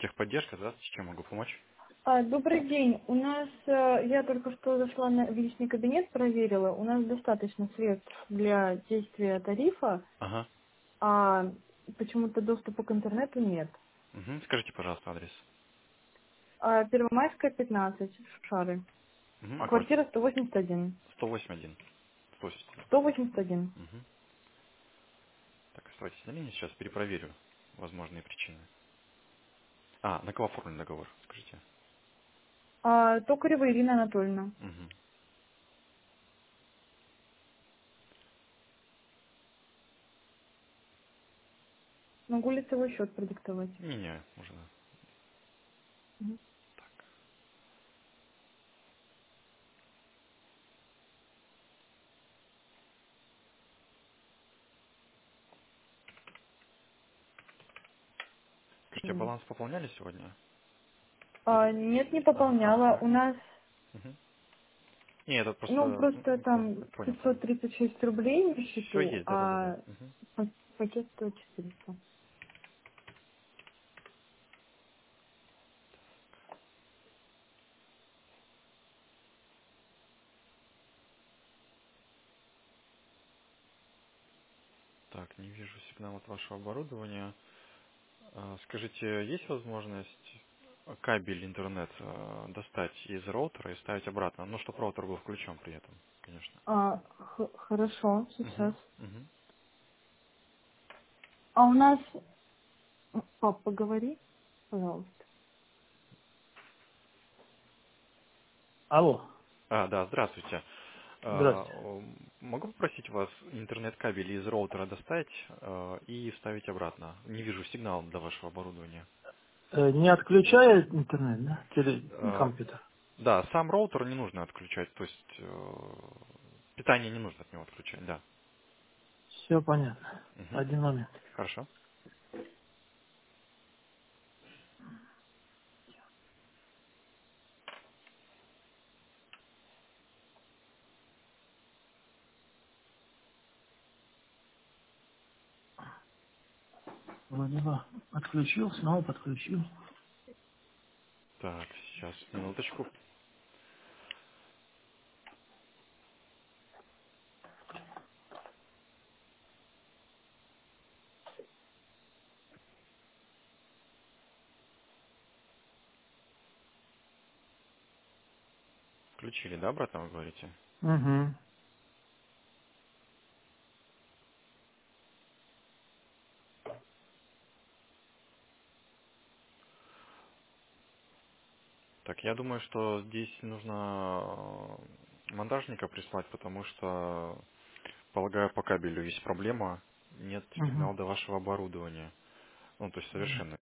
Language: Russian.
Техподдержка, да? С чем могу помочь? Добрый день. У нас, я только что зашла в личный кабинет, проверила. У нас достаточно средств для действия тарифа, Ага. а почему-то доступа к интернету нет. Угу. Скажите, пожалуйста, адрес. Первомайская, 15, Шары. Угу. А квартира? Квартира 181. 108.1. 181. 181. Угу. Так, оставайтесь на линии, сейчас перепроверю возможные причины. На кого оформлен договор, скажите? Токарева Ирина Анатольевна. Угу. Могу лицевой счет продиктовать? Не, можно. Мгм. Скажите, а баланс пополняли сегодня? Нет, не Ага. пополняла. У нас, Угу. Не, это ну, просто... просто там Понял, понял. 536 рублей на Все счету, есть, да. а Угу. пакет стоит 400. Так, не вижу сигнал от вашего оборудования. Скажите, есть возможность кабель интернет достать из роутера и ставить обратно? Ну, чтобы роутер был включен при этом, конечно. Хорошо, сейчас. Угу, угу. А у нас... Пап, поговори, пожалуйста. Алло, Да, здравствуйте. здравствуйте. Могу попросить вас интернет-кабель из роутера достать и вставить обратно? Не вижу сигнал для вашего оборудования. Не отключает интернет, да? Э, Компьютер. Да, сам роутер не нужно отключать, то есть питание не нужно от него отключать, да. Все понятно. Угу. Один момент. Хорошо. Вроде бы отключил, снова подключил. Так, сейчас, минуточку. Включили, да, обратно вы говорите? Угу. Так, я думаю, что здесь нужно монтажника прислать, потому что, полагаю, по кабелю есть проблема. Нет Угу. сигнала до вашего оборудования. Ну, то есть совершенно